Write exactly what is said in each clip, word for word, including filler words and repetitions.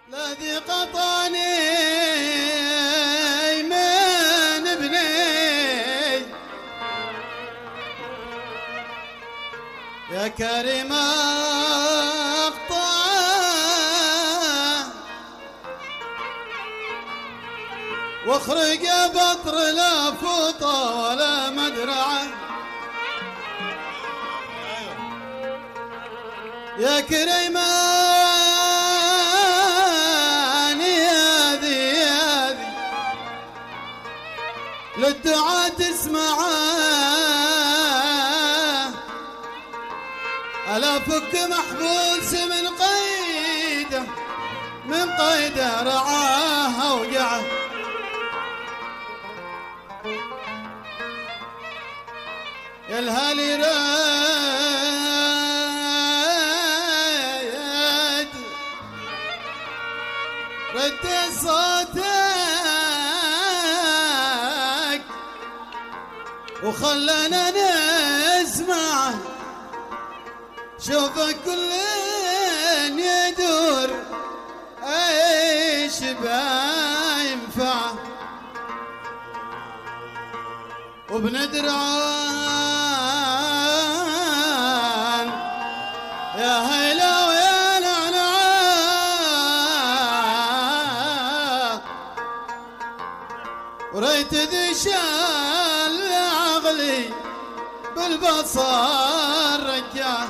الذي قطعني من ابني يا كريم اقطعه واخرج بطر لا فوطه ولا مدرعه يا كريم للدعاء تسمعه ألا فك محبوس من قيده من قيده رعاه أوقعه يا الهالي رد رد صوتك وخلنا نسمع شوفك كل يدور ايش بينفع وبندرعان يا هيلا ويا نعناع وريت ذي شال عقلي بالبصر رجعه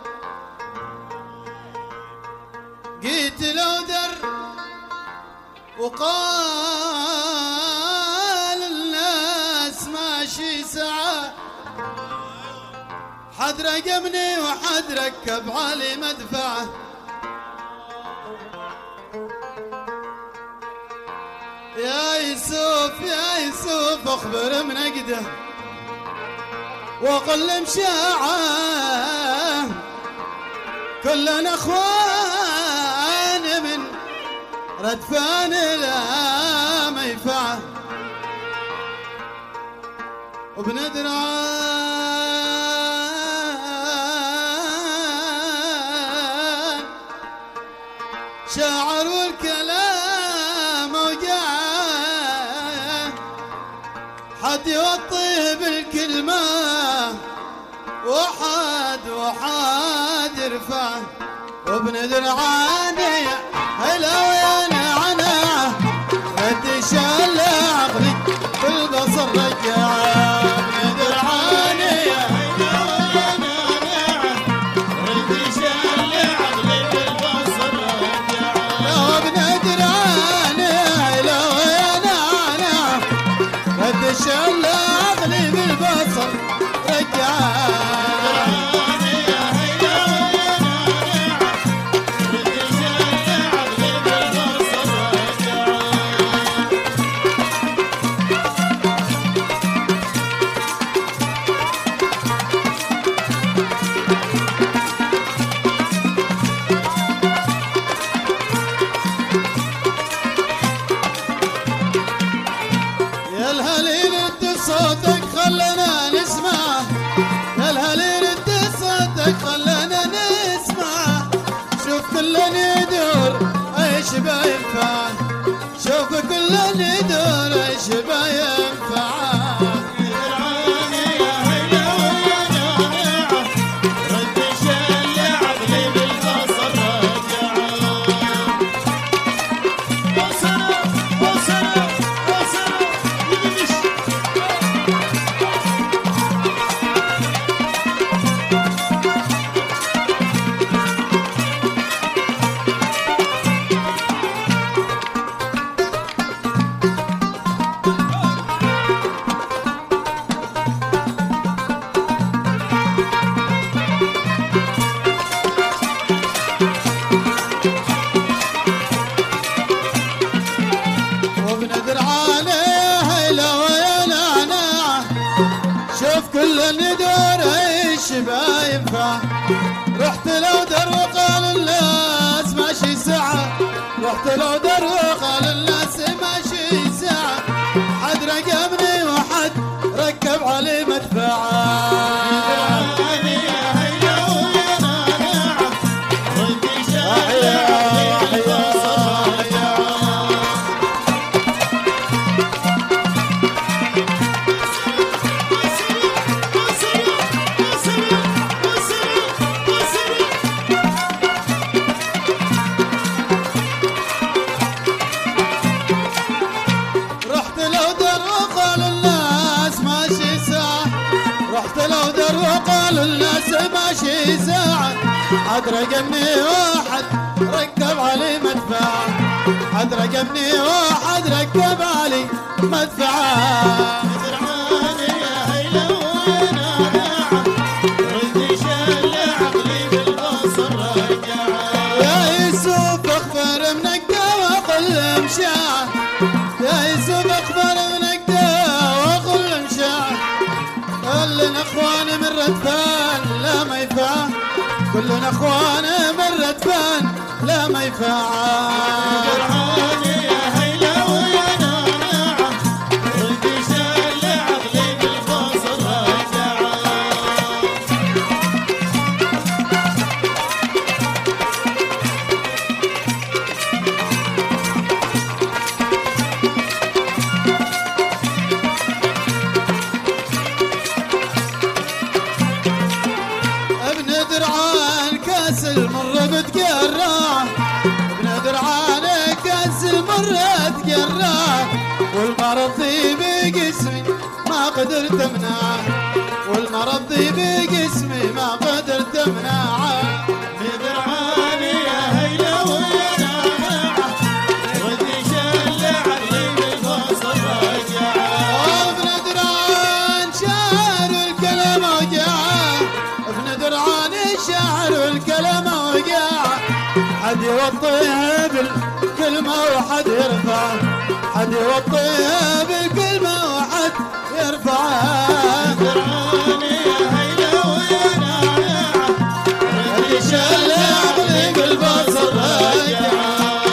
قيت لو در وقال الناس ماشي ساعة حد رقمني وحد ركب علي مدفعه يا يوسف يا يوسف اخبر منقده وقل مشاعه كلنا اخوان من ردفان لا ميفعه وبندرعان شاعر والكلام وجعه حد يوطيه بالكلمة وحد وحد يرفعه وبندرعان هلا ويا نعناع رد شال عقلي بالبصر رجعه بندرعان هلا ويا نعناع رد شال عقلي بالبصر رجعه وبندرعان هلا ويا نعناع رد شال عقلي بالبصر رجعه صوتك خلنا نسمع يا الهليل انت صوتك خلنا نسمع شوف كلنا يدور ايش بينفع شوف كلنا يدور ايش بينفع ينفع رحت لو در وقال الناس ماشي ساعة رحت لو در وقال الناس ماشي ساعة حد رقمني وحد ركب علي مدفعة وحيا وحيا ماشي ساعة عاد رقمني واحد ركب علي مدفعة عاد رقمني واحد ركب علي مدفعة يا يوسف اخبر من الدواء وقل مشاع كلنا اخواني من ردفان لا ما يفع كلنا اخواني من ردفان لا ما يفع المرة بتقرع ابن درعان كاس المرة تقرع والمرض ذي بقسمي ما قدرت امنعه والمرض ذي بقسمي ما قدرت امنعه بدرعان يا هيلا ويا نعناع ردي شلع عقلي بالفصل راجعه ابن درعان شاعر الكلام وجعه ابن درعان شاعر الكلام حد يوطيها بالكلمة وحد يرفع حد يوطيها بالكلمة وحد يرفعها درعان يا هيلا ويا نعناع اللي شلع عقلي بالبصر راجعه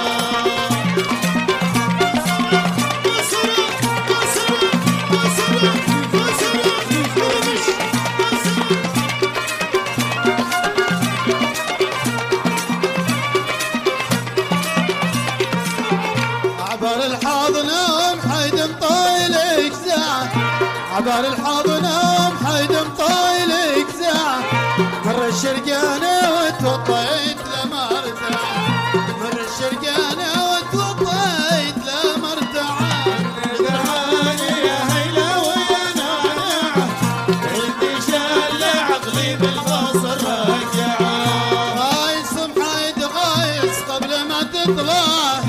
عبر الحاضنة محيد مطايلك ساعة عبر الحاضنة محيد مطايلك ساعة مر الشرقانة وتوطيت لما ارتاع مر الشرقانة وتوطيت لما ارتاع درعان يا هيلا ويا نعناع ردي شلع عقلي بالفصل راجعه غايس محيد غايس قبل ما تطلع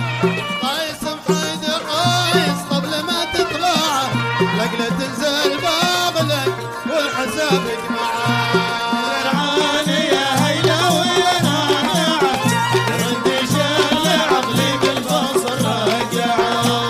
لقلة تنزل باغلك والحسابك معاه درعان يا هيلا ويا نعناع ردي شلع عقلي بالفصل راجعه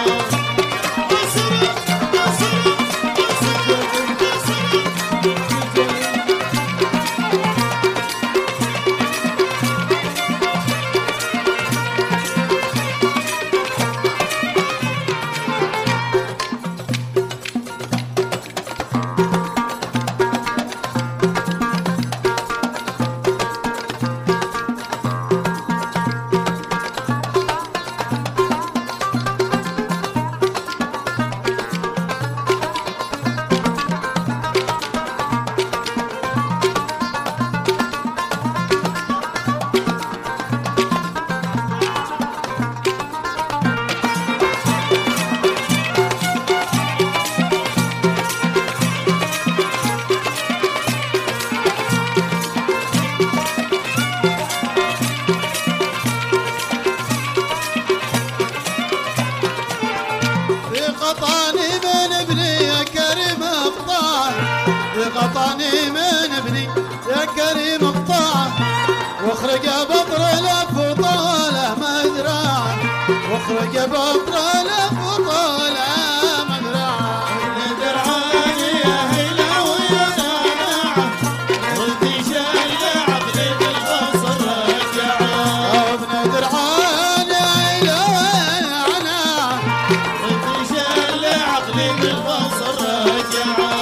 قطاني من ابني يا كريم اقطاع قطاني من ابني يا كريم اقطاع واخرج بطر لف طاله مزرعه واخرج بطر لف طاله مزرعه درعان يا هيلا ويا نعناع ردي شلع عقلي بالفصل راجعه ابن درعان يا هيلا ويا نعناع ردي شلع عقلي بالفصل راجعه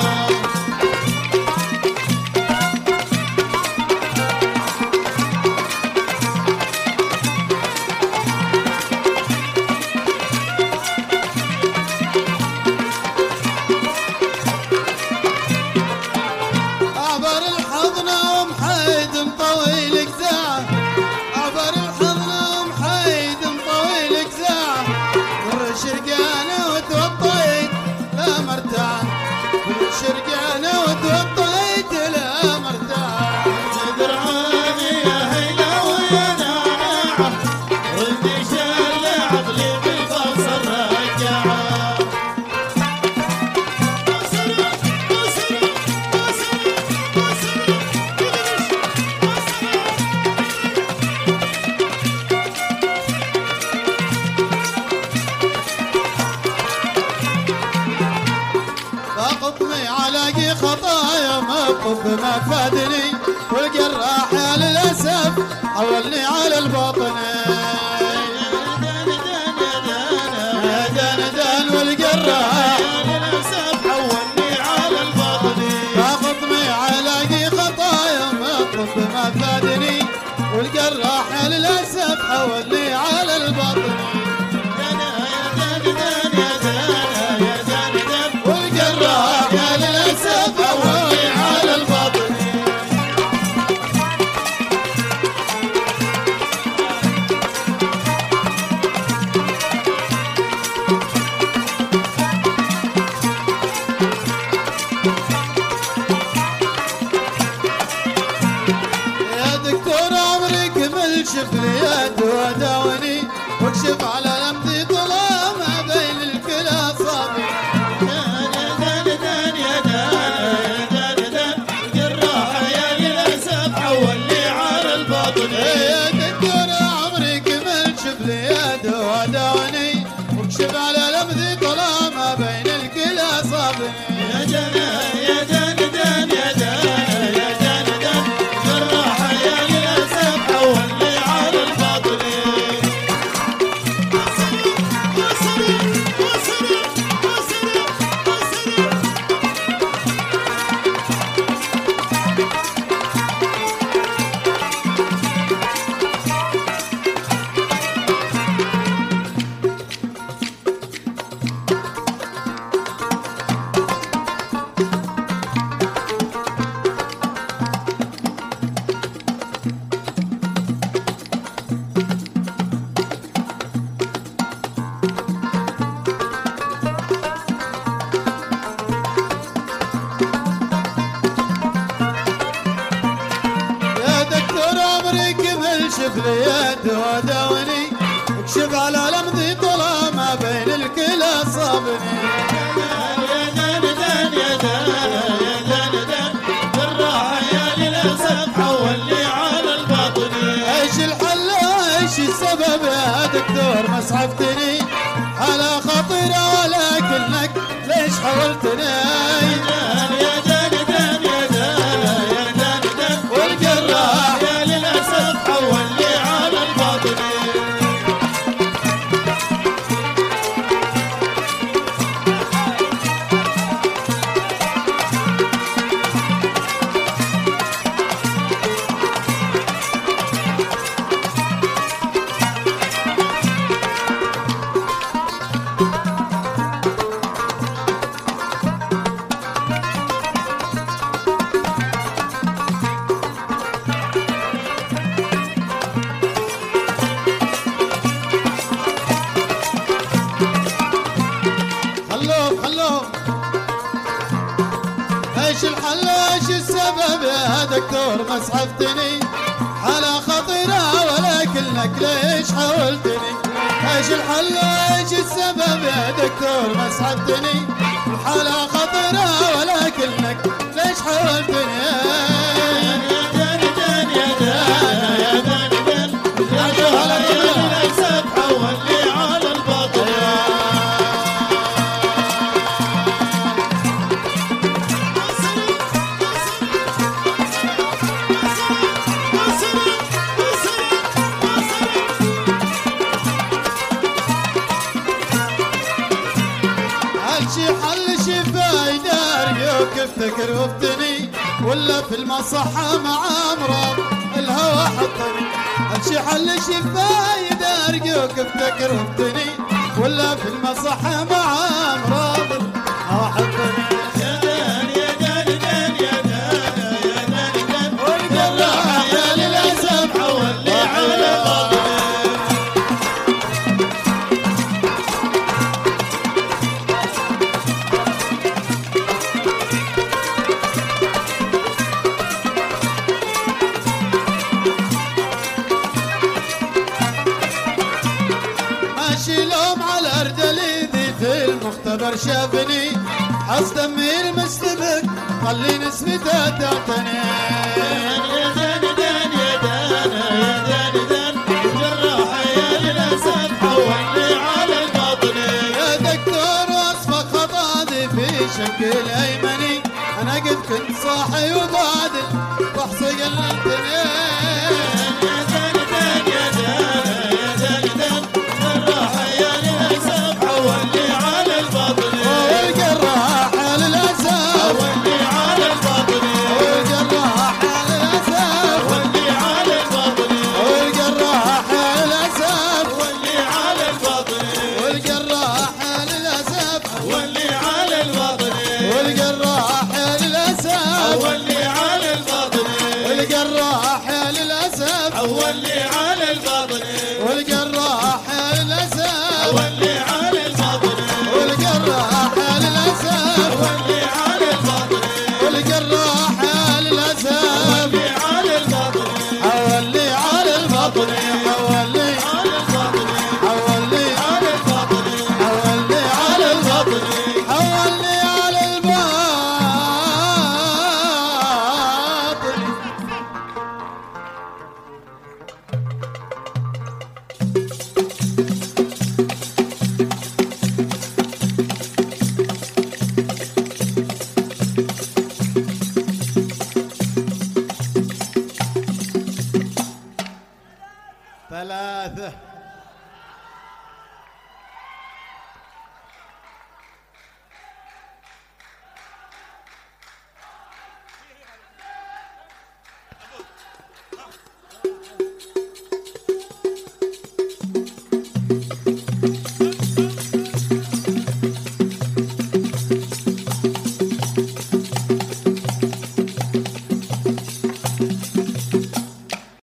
ردي شل عقلي بالبصر رجعه. فقطني علاقي خطايا ما طب ما فادني، والجراح يا للاسف حولني على الباطن. يا دان دان والجراح يا للاسف حولني على الباطن. فقطني علاقي خطايا ما طب ما فادني، والجراح يا للاسف حولني على الباطن. والجراح يا للاسف حولني على الباطن. يا دكتور عمري كمل شف لي يد وداوني، واكشف على لمدي ظلام بين الكل اصابي. يا دكتور عمري كمل شف لي يد وداوني، واكشف على لمدي ظلام بين الكل اصابي. يا دنا يا دنا دن يا دنا يا دنا دن جراح يا للاسف حولني على الباطن. شف لي يد وداوني، واكشف على لمضي ظلام بين الكل اصابني. يا دن دن يا دن يا دن دن جراح يا للاسف حولني على الباطن. ايش الحل ايش السبب يا دكتور ما اسعفتني، على خطيره ولكنك ليش حولتني. يا دن دن يا دن يا دن دن والجراح يا للاسف حولني على الباطن. خلوه خلوه ايش الحل ايش السبب يا دكتور ما اسعفتني، حالة خطيرة ولكنك ليش حولتني. ايش الحل ايش السبب يا دكتور ما اسعفتني، الحالة خطيرة ولكنك ليش حولتني. يا دن دن يا دن يا دن دن جراح يا للاسف حولني على الباطن. هالشي حل شي فايدة ارجوك افتكر وفتني، ولا في المصحة مع امراض الهوى حطني. هالشي حل شي فايدة ارجوك افتكر وفتني، ولا في المصحة مع امراض الهوى حطني. يا دن يا دن دن يا دن يا دن دن والجراح يا للاسف حولني على الباطن. يعتبر شافني حص دمي المستبك خلي نسمته تعتني يا دان دان يا دان يا دان دان جراح يا للاسف حولني على الباطن يا دكتور وصفك خطادي في شق الايمني انا قد كنت صاحي وبادل بحص قلتني يا دان دان يا دان يا دان دان جراح يا للاسف حولني على الباطن والجراح للاسف حولني على الباطن والجراح للاسف حولني على الباطن والجراح للاسف حولني على الباطن والجراح للاسف حولني على الباطن والجراح للاسف حولني على الباطن والجراح للاسف حولني على الباطن والجراح للاسف حولني على الباطن والجراح للاسف حولني على الباطن والجراح للاسف حولني على الباطن حولي على البطن حولي على الباطن حولي على الباطن حولي على البطن الباطن حولي على الباطن ثلاثة